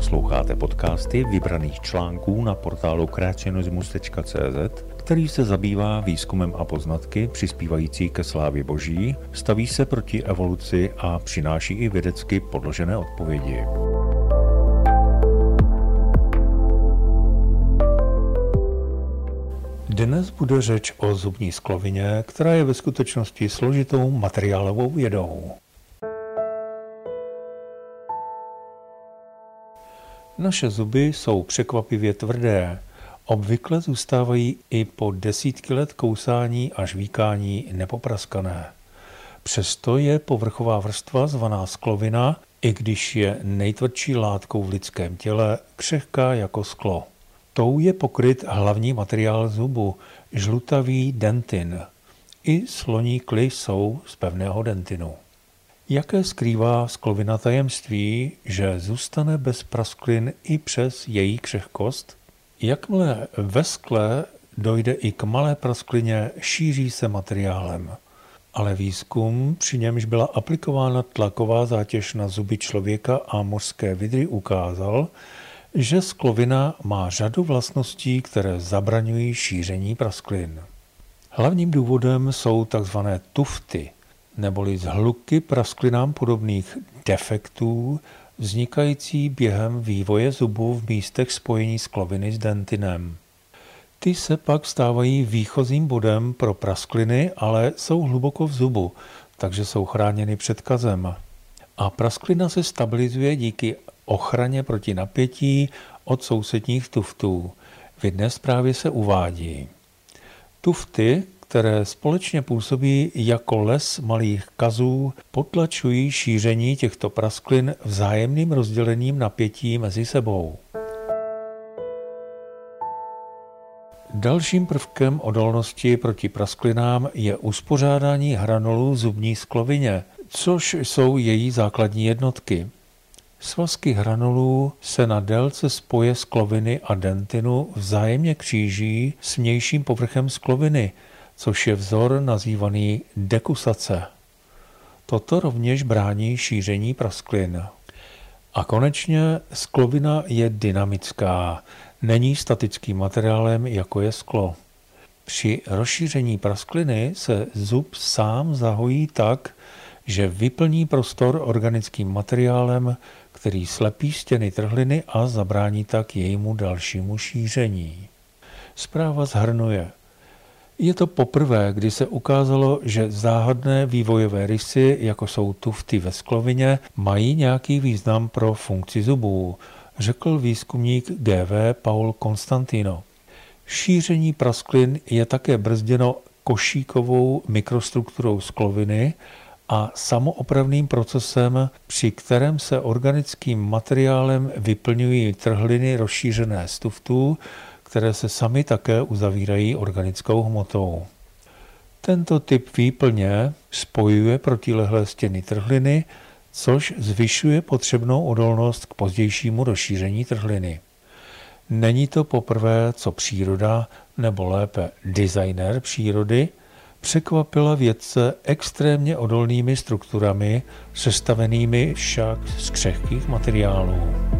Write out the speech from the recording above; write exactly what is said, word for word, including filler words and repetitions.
Posloucháte podcasty vybraných článků na portálu creationismus tečka cé zet, který se zabývá výzkumem a poznatky přispívající ke slávě Boží, staví se proti evoluci a přináší i vědecky podložené odpovědi. Dnes bude řeč o zubní sklovině, která je ve skutečnosti složitou materiálovou vědou. Naše zuby jsou překvapivě tvrdé. Obvykle zůstávají i po desítky let kousání a žvíkání nepopraskané. Přesto je povrchová vrstva zvaná sklovina, i když je nejtvrdší látkou v lidském těle, křehká jako sklo. Tou je pokryt hlavní materiál zubu, žlutavý dentin. I sloní kly jsou z pevného dentinu. Jaké skrývá sklovina tajemství, že zůstane bez prasklin i přes její křehkost? Jakmile ve skle dojde i k malé prasklině, šíří se materiálem. Ale výzkum, při němž byla aplikována tlaková zátěž na zuby člověka a mořské vydry, ukázal, že sklovina má řadu vlastností, které zabraňují šíření prasklin. Hlavním důvodem jsou tzv. Tufty, neboli zhluky prasklinám podobných defektů, vznikající během vývoje zubu v místech spojení skloviny s dentinem. Ty se pak stávají výchozím bodem pro praskliny, ale jsou hluboko v zubu, takže jsou chráněny před kazem. A prasklina se stabilizuje díky ochraně proti napětí od sousedních tuftů. V jedné zprávě se uvádí: tufty, které společně působí jako les malých kazů, potlačují šíření těchto prasklin vzájemným rozdělením napětí mezi sebou. Dalším prvkem odolnosti proti prasklinám je uspořádání hranolů v zubní sklovině, což jsou její základní jednotky. Svazky hranolů se na délce spoje skloviny a dentinu vzájemně kříží s vnějším povrchem skloviny, což je vzor nazývaný dekusace. Toto rovněž brání šíření prasklin. A konečně sklovina je dynamická, není statickým materiálem, jako je sklo. Při rozšíření praskliny se zub sám zahojí tak, že vyplní prostor organickým materiálem, který slepí stěny trhliny a zabrání tak jejímu dalšímu šíření. Zpráva shrnuje: je to poprvé, kdy se ukázalo, že záhadné vývojové rysy, jako jsou tufty ve sklovině, mají nějaký význam pro funkci zubů, řekl výzkumník G V Paul Constantino. Šíření prasklin je také brzděno košíkovou mikrostrukturou skloviny a samoopravným procesem, při kterém se organickým materiálem vyplňují trhliny rozšířené z tuftů, které se sami také uzavírají organickou hmotou. Tento typ výplně spojuje protilehlé stěny trhliny, což zvyšuje potřebnou odolnost k pozdějšímu rozšíření trhliny. Není to poprvé, co příroda, nebo lépe designer přírody, překvapila vědce extrémně odolnými strukturami, sestavenými však z křehkých materiálů.